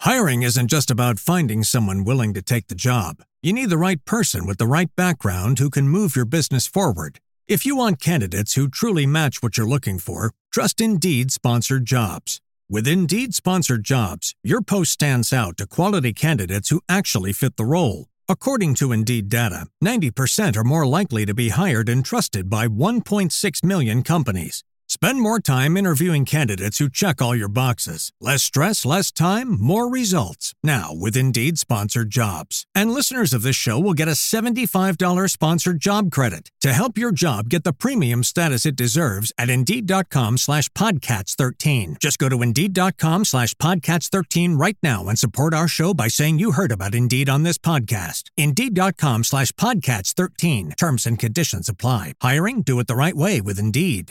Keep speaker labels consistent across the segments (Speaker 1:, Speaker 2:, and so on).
Speaker 1: Hiring isn't just about finding someone willing to take the job. You need the right person with the right background who can move your business forward. If you want candidates who truly match what you're looking for, trust Indeed Sponsored Jobs. With Indeed Sponsored Jobs, your post stands out to quality candidates who actually fit the role. According to Indeed data, 90% are more likely to be hired and trusted by 1.6 million companies. Spend more time interviewing candidates who check all your boxes. Less stress, less time, more results. Now with Indeed Sponsored Jobs. And listeners of this show will get a $75 sponsored job credit to help your job get the premium status it deserves at Indeed.com/Podcats13. Just go to Indeed.com/Podcats13 right now and support our show by saying you heard about Indeed on this podcast. Indeed.com/Podcats13. Terms and conditions apply. Hiring? Do it the right way with Indeed.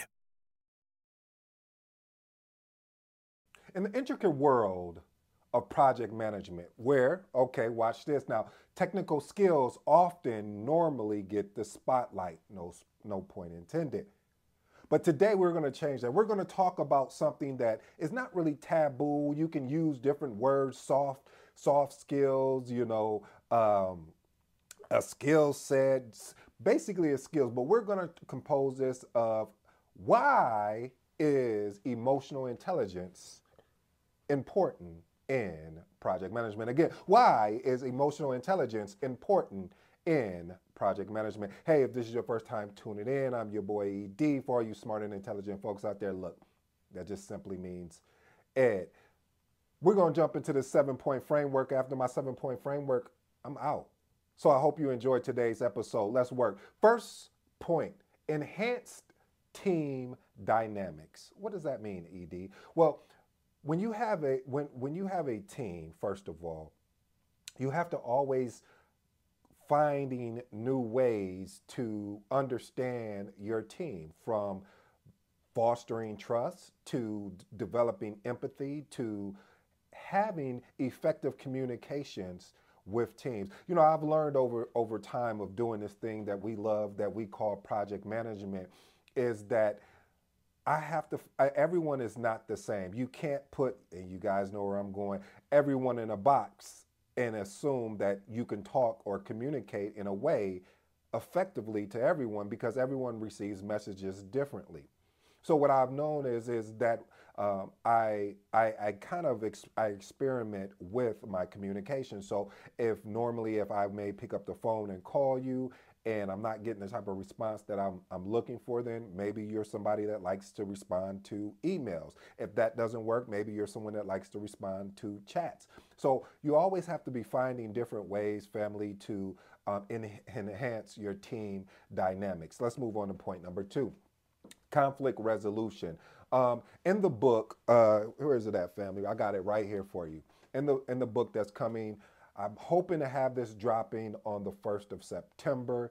Speaker 2: In the intricate world of project management, where, okay, watch this now, technical skills often normally get the spotlight, no point intended. But today we're going to change that. We're going to talk about something that is not really taboo. You can use different words, soft skills, a skill set, basically a skills. But we're going to compose this of why is emotional intelligence important in project management? Again, why is emotional intelligence important in project management? Hey, if this is your first time tuning in, I'm your boy ED. For all you smart and intelligent folks out there, look, that just simply means Ed. We're going to jump into the 7-point framework. After my 7-point framework, I'm out. So I hope you enjoyed today's episode. Let's work. First point, enhanced team dynamics. What does that mean, ED? Well, when you have a team, first of all, you have to always finding new ways to understand your team, from fostering trust to developing empathy to having effective communications with teams. I've learned over time of doing this thing that we love, that we call project management, is that everyone is not the same. You can't put, and you guys know where I'm going, everyone in a box and assume that you can talk or communicate in a way effectively to everyone, because everyone receives messages differently. So what I've known is that I experiment with my communication. So if I may pick up the phone and call you, and I'm not getting the type of response that I'm looking for, then maybe you're somebody that likes to respond to emails. If that doesn't work, maybe you're someone that likes to respond to chats. So you always have to be finding different ways, family, to enhance your team dynamics. Let's move on to point number 2, conflict resolution. In the book, where is it at, family? I got it right here for you. In the book that's coming, I'm hoping to have this dropping on the 1st of September,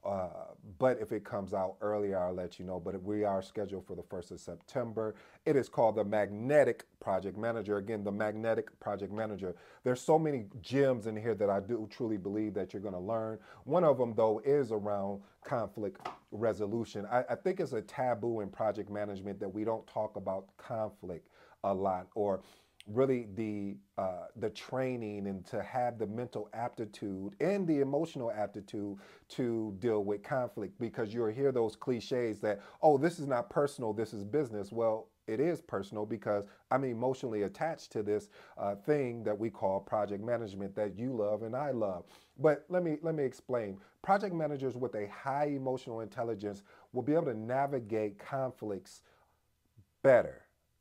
Speaker 2: but if it comes out earlier, I'll let you know. But we are scheduled for the 1st of September. It is called The Magnetic Project Manager. Again, The Magnetic Project Manager. There's so many gems in here that I do truly believe that you're going to learn. One of them, though, is around conflict resolution. I think it's a taboo in project management that we don't talk about conflict a lot, or really the training, and to have the mental aptitude and the emotional aptitude to deal with conflict, because you'll hear those cliches that, oh, this is not personal, this is business. Well, it is personal, because I'm emotionally attached to this thing that we call project management that you love and I love. But let me explain. Project managers with a high emotional intelligence will be able to navigate conflicts better.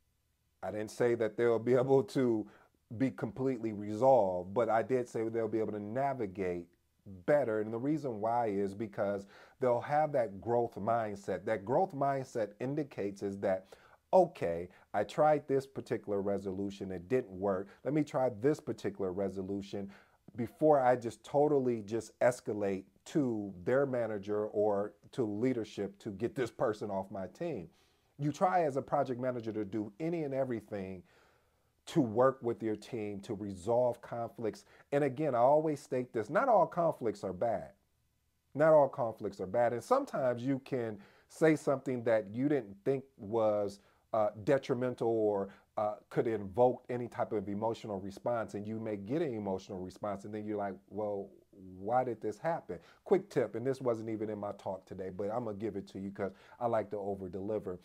Speaker 2: I didn't say that they'll be able to be completely resolved, but I did say they'll be able to navigate better. And the reason why is because they'll have that growth mindset. That growth mindset indicates is that, okay, I tried this particular resolution, it didn't work. Let me try this particular resolution before I just totally escalate to their manager or to leadership to get this person off my team. You try as a project manager to do any and everything to work with your team, to resolve conflicts. And again, I always state this, not all conflicts are bad. Not all conflicts are bad. And sometimes you can say something that you didn't think was detrimental or could invoke any type of emotional response, and you may get an emotional response, and then you're like, well, why did this happen? Quick tip, and this wasn't even in my talk today, but I'm gonna give it to you because I like to over deliver,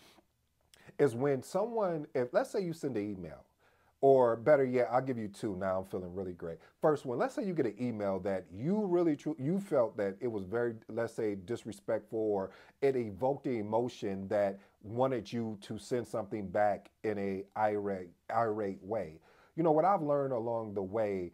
Speaker 2: is when someone, if let's say you send an email, or better yet, I'll give you two. Now I'm feeling really great. First one, let's say you get an email that you really you felt that it was very, let's say, disrespectful, or it evoked the emotion that wanted you to send something back in a irate way. You know what I've learned along the way,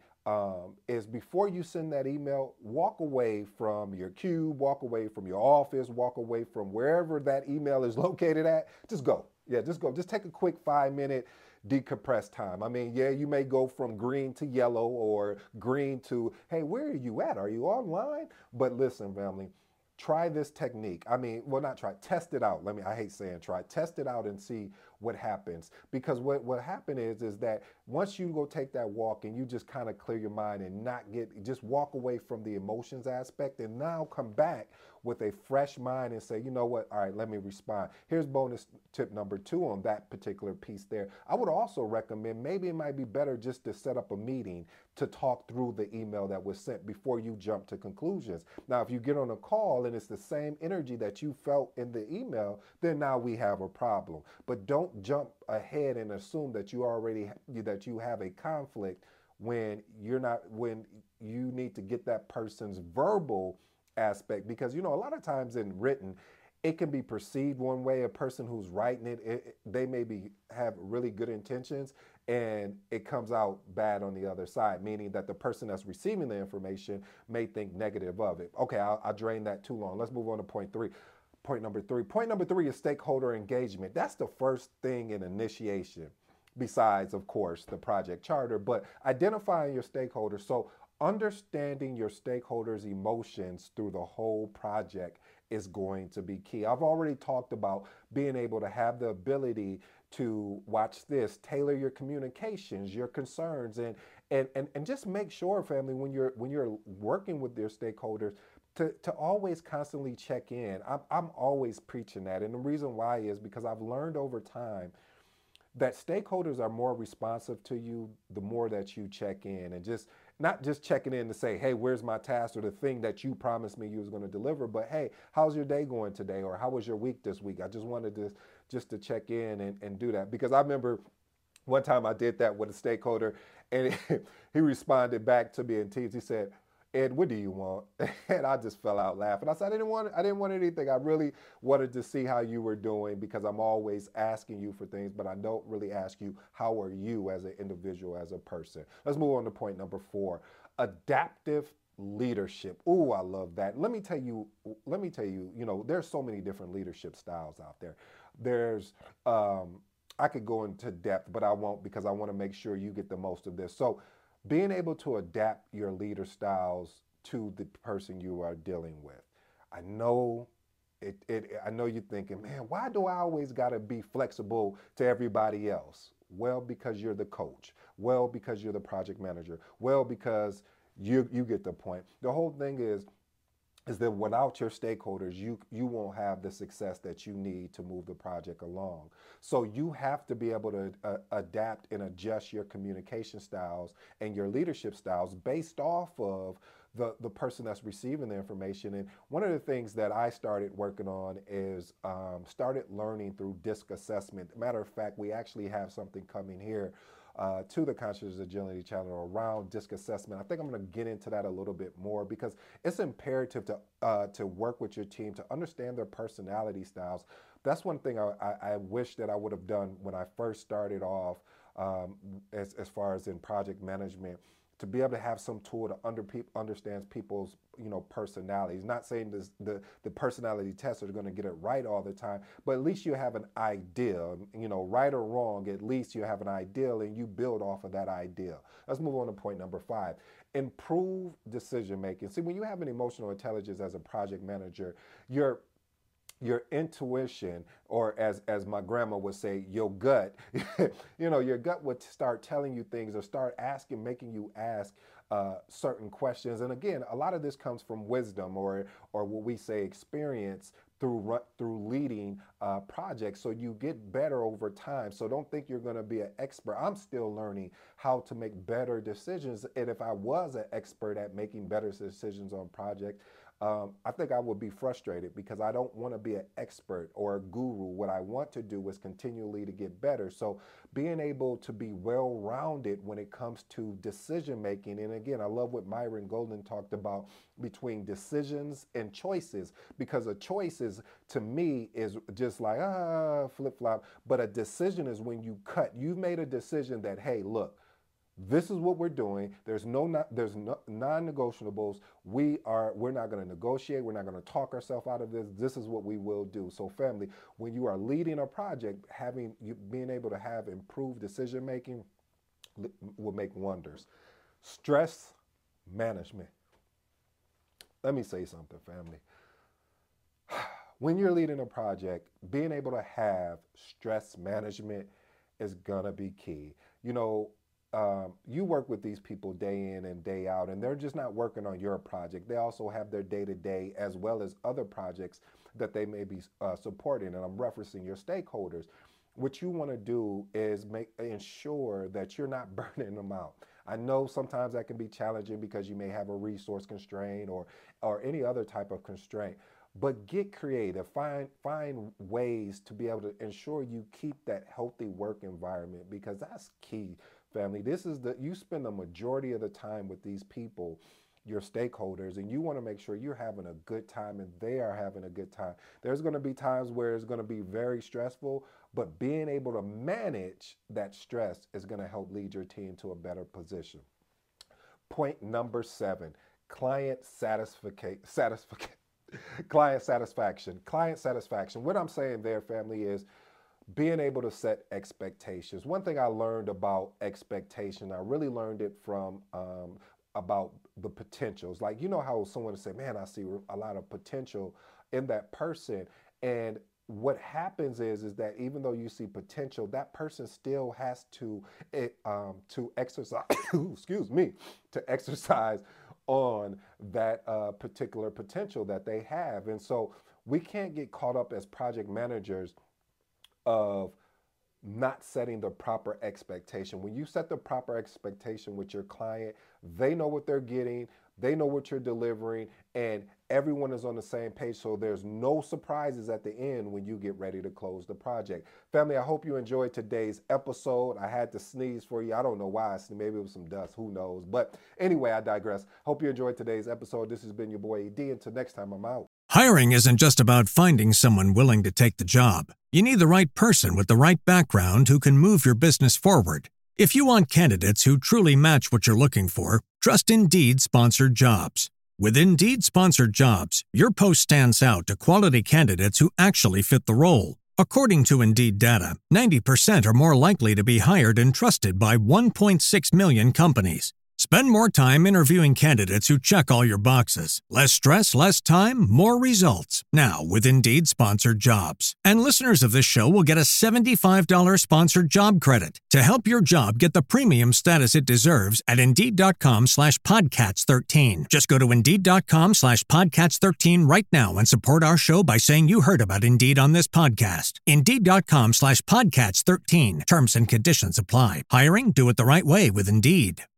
Speaker 2: is before you send that email, walk away from your cube, walk away from your office, walk away from wherever that email is located at. Just go. Yeah, just go. Just take a quick 5 minute decompress time. I mean, yeah, you may go from green to yellow, or green to, hey, where are you at? Are you online? But listen, family, try this technique. I mean, well, not try, test it out. I hate saying try, test it out and see what happens. Because what happened is that once you go take that walk and you just kind of clear your mind and not just walk away from the emotions aspect, and now come back with a fresh mind and say, you know what, all right, let me respond. Here's bonus tip number 2 on that particular piece there. I would also recommend, maybe it might be better just to set up a meeting to talk through the email that was sent before you jump to conclusions. Now, if you get on a call and it's the same energy that you felt in the email, then now we have a problem. But don't jump ahead and assume that that you have a conflict when you're not, when you need to get that person's verbal aspect, because a lot of times in written, it can be perceived one way. A person who's writing they maybe have really good intentions, and it comes out bad on the other side, meaning that the person that's receiving the information may think negative of it. Okay, I'll drain that too long. Let's move on to point number three. Point number 3 is stakeholder engagement. That's the first thing in initiation, besides, of course, the project charter, but identifying your stakeholders. So understanding your stakeholders' emotions through the whole project is going to be key. I've already talked about being able to have the ability to, watch this, tailor your communications, your concerns, and just make sure, family, when you're working with your stakeholders, to always constantly check in. I'm always preaching that, and the reason why is because I've learned over time that stakeholders are more responsive to you the more that you check in, and just not just checking in to say, hey, where's my task or the thing that you promised me you was going to deliver, but hey, how's your day going today, or how was your week this week? I just wanted to check in and do that, because I remember one time I did that with a stakeholder, and he responded back to me in tears. He said, Ed, what do you want? And I just fell out laughing. I said, I didn't want anything. I really wanted to see how you were doing, because I'm always asking you for things, but I don't really ask you, how are you as an individual, as a person? Let's move on to point number 4, adaptive leadership. Ooh, I love that. Let me tell you, there's so many different leadership styles out there. There's, I could go into depth, but I won't, because I want to make sure you get the most of this. So being able to adapt your leader styles to the person you are dealing with. I know I know you're thinking, man, why do I always got to be flexible to everybody else? Well, because you're the coach. Well, because you're the project manager. Well, because you get the point. The whole thing is that without your stakeholders, you won't have the success that you need to move the project along. So you have to be able to adapt and adjust your communication styles and your leadership styles based off of the person that's receiving the information. And one of the things that I started working on is started learning through DISC assessment. Matter of fact, we actually have something coming here to the Conscious Agility channel around DISC assessment. I think I'm going to get into that a little bit more, because it's imperative to work with your team to understand their personality styles. That's one thing I wish that I would have done when I first started off, as far as in project management, to be able to have some tool to understands people's personalities. Not saying the personality tests are going to get it right all the time, but at least you have an idea. Right or wrong, at least you have an ideal, and you build off of that idea. Let's move on to point number 5. Improve decision making. See, when you have an emotional intelligence as a project manager, your intuition, or as my grandma would say, your gut, your gut would start telling you things, or start making you ask certain questions. And again, a lot of this comes from wisdom, or what we say experience, through leading projects, so you get better over time. So don't think you're going to be an expert. I'm still learning how to make better decisions, and if I was an expert at making better decisions on projects, I think I would be frustrated because I don't want to be an expert or a guru. What I want to do is continually to get better. So being able to be well-rounded when it comes to decision making. And again, I love what Myron Golden talked about between decisions and choices, because a choice is, to me, is just like, flip-flop. But a decision is when you cut. You've made a decision that, hey, look, this is what we're doing. There's non-negotiables. We're not going to negotiate. We're not going to talk ourselves out of this. This is what we will do. So family, when you are leading a project, being able to have improved decision making will make wonders. Stress management. Let me say something, family. When you're leading a project, being able to have stress management is gonna be key. You work with these people day in and day out, and they're just not working on your project. They also have their day-to-day as well as other projects that they may be supporting, and I'm referencing your stakeholders. What you want to do is ensure that you're not burning them out. I know sometimes that can be challenging because you may have a resource constraint or any other type of constraint. But get creative, find ways to be able to ensure you keep that healthy work environment, because that's key, family. You spend the majority of the time with these people, your stakeholders, and you want to make sure you're having a good time and they are having a good time. There's going to be times where it's going to be very stressful, but being able to manage that stress is going to help lead your team to a better position. Point number 7, client satisfaction. Client satisfaction. What I'm saying there, family, is being able to set expectations. One thing I learned about expectation, I really learned it from about the potentials. Like, how someone would say, man, I see a lot of potential in that person. And what happens is that even though you see potential, that person still has to exercise, to exercise on that particular potential that they have. And so we can't get caught up as project managers of not setting the proper expectation. When you set the proper expectation with your client, they know what they're getting, they know what you're delivering, and everyone is on the same page, so there's no surprises at the end when you get ready to close the project. Family, I hope you enjoyed today's episode. I had to sneeze for you. I don't know why. Maybe it was some dust. Who knows? But anyway, I digress. Hope you enjoyed today's episode. This has been your boy ED. Until next time, I'm out.
Speaker 1: Hiring isn't just about finding someone willing to take the job. You need the right person with the right background who can move your business forward. If you want candidates who truly match what you're looking for, trust Indeed Sponsored Jobs. With Indeed Sponsored Jobs, your post stands out to quality candidates who actually fit the role. According to Indeed data, 90% are more likely to be hired and trusted by 1.6 million companies. Spend more time interviewing candidates who check all your boxes. Less stress, less time, more results. Now with Indeed Sponsored Jobs. And listeners of this show will get a $75 sponsored job credit to help your job get the premium status it deserves at Indeed.com/Podcats13. Just go to Indeed.com/Podcats13 right now and support our show by saying you heard about Indeed on this podcast. Indeed.com/Podcats13. Terms and conditions apply. Hiring? Do it the right way with Indeed.